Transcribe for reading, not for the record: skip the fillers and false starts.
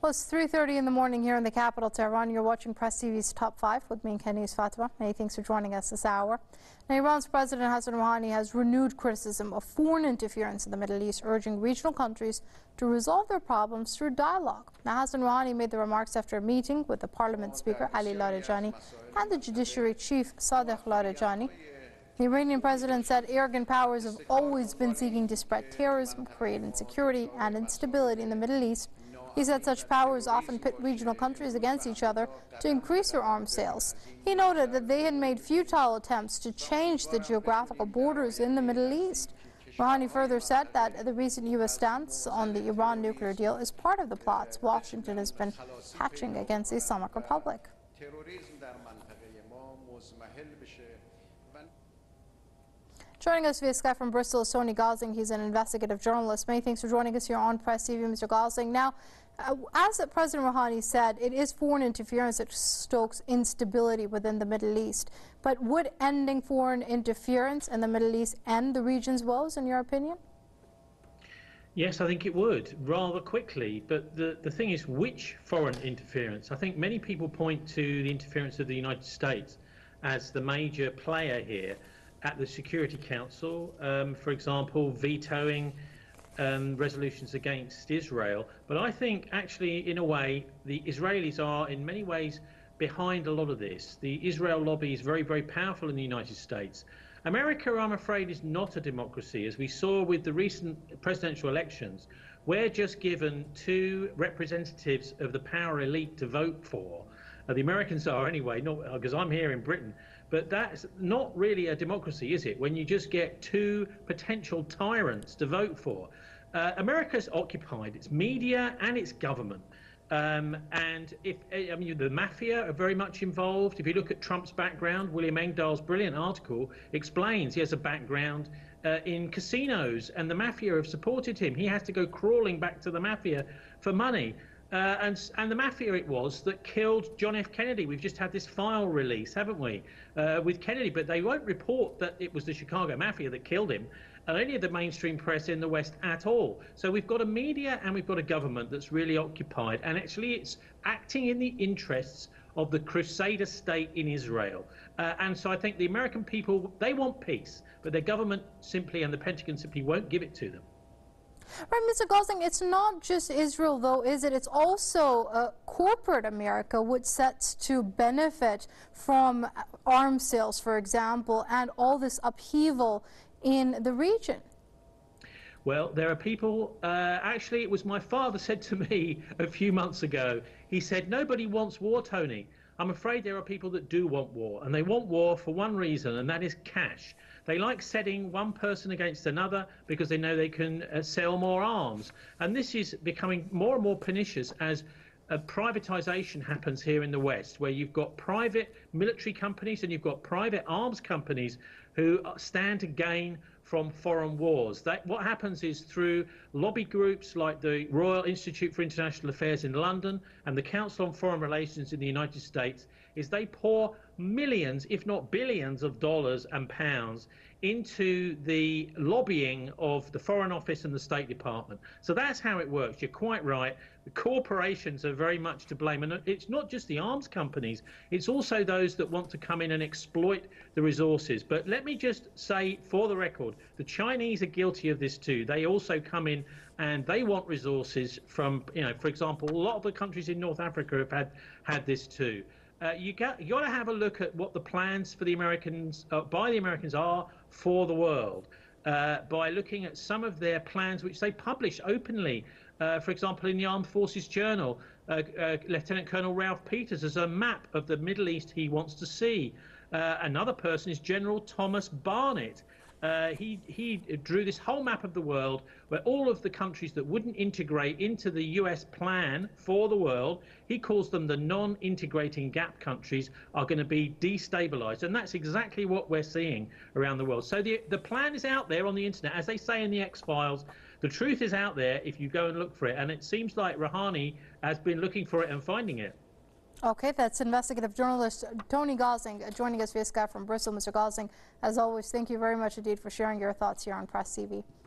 Well, it's 3:30 in the morning here in the capital, Tehran. You're watching Press TV's Top 5 with me and Kenny's Fatima. Many thanks for joining us this hour. Now, Iran's President Hassan Rouhani has renewed criticism of foreign interference in the Middle East, urging regional countries to resolve their problems through dialogue. Now, Hassan Rouhani made the remarks after a meeting with the Parliament Speaker Ali Larijani and the Judiciary Chief Sadegh Larijani. The Iranian president said arrogant powers have always been seeking to spread terrorism, create insecurity and instability in the Middle East. He said such powers often pit regional countries against each other to increase their arms sales. He noted that they had made futile attempts to change the geographical borders in the Middle East. Rouhani further said that the recent U.S. stance on the Iran nuclear deal is part of the plots Washington has been hatching against the Islamic Republic. Joining us via Skype from Bristol is Tony Gosling. He's an investigative journalist. Many thanks for joining us here on Press TV, Mr. Gosling. Now, as President Rouhani said, it is foreign interference that stokes instability within the Middle East. But would ending foreign interference in the Middle East end the region's woes, in your opinion? Yes, I think it would, rather quickly. But the thing is, which foreign interference? I think many people point to the interference of the United States as the major player here at the Security Council, for example, vetoing resolutions against Israel. But I think actually, in a way, the Israelis are in many ways behind a lot of this. The Israel lobby is very, very powerful in the United States. America, I'm afraid, is not a democracy. As we saw with the recent presidential elections, we're just given two representatives of the power elite to vote for. The Americans are anyway, not because I'm here in Britain. But that's not really a democracy, is it, when you just get two potential tyrants to vote for? America's occupied its media and its government. And the mafia are very much involved. If you look at Trump's background, William Engdahl's brilliant article explains he has a background in casinos, and the mafia have supported him. He has to go crawling back to the mafia for money. And the mafia it was that killed John F. Kennedy. We've just had this file release, haven't we, with Kennedy, but they won't report that it was the Chicago mafia that killed him, and any of the mainstream press in the West at all. So we've got a media and we've got a government that's really occupied, and actually it's acting in the interests of the Crusader state in Israel. And so I think the American people, they want peace, but their government simply, and the Pentagon simply won't give it to them. Right, Mr. Gosling, it's not just Israel, though, is it? It's also corporate America, which sets to benefit from arms sales, for example, and all this upheaval in the region. Well, there are people, actually, it was my father said to me a few months ago, he said, nobody wants war, Tony. I'm afraid there are people that do want war, and they want war for one reason, and that is cash. They like setting one person against another because they know they can sell more arms. And this is becoming more and more pernicious as privatization happens here in the West, where you've got private military companies and you've got private arms companies who stand to gain from foreign wars. What happens is through lobby groups like the Royal Institute for International Affairs in London and the Council on Foreign Relations in the United States, is they pour millions, if not billions of dollars and pounds into the lobbying of the Foreign Office and the State Department. So that's how it works. You're quite right. The corporations are very much to blame. And it's not just the arms companies. It's also those that want to come in and exploit the resources. But let me just say, for the record, the Chinese are guilty of this too. They also come in and they want resources from, for example, a lot of the countries in North Africa have had this too. You got to have a look at what the plans for the Americans, by the Americans, are for the world by looking at some of their plans which they publish openly. For example, in the Armed Forces Journal, Lieutenant Colonel Ralph Peters has a map of the Middle East he wants to see. Another person is General Thomas Barnett. He drew this whole map of the world where all of the countries that wouldn't integrate into the US plan for the world, he calls them the non-integrating gap countries, are going to be destabilized. And that's exactly what we're seeing around the world. So the plan is out there on the internet, as they say in the X-Files. The truth is out there if you go and look for it. And it seems like Rouhani has been looking for it and finding it. Okay, that's investigative journalist Tony Gosling joining us via Skype from Bristol. Mr. Gosling, as always, thank you very much indeed for sharing your thoughts here on Press TV.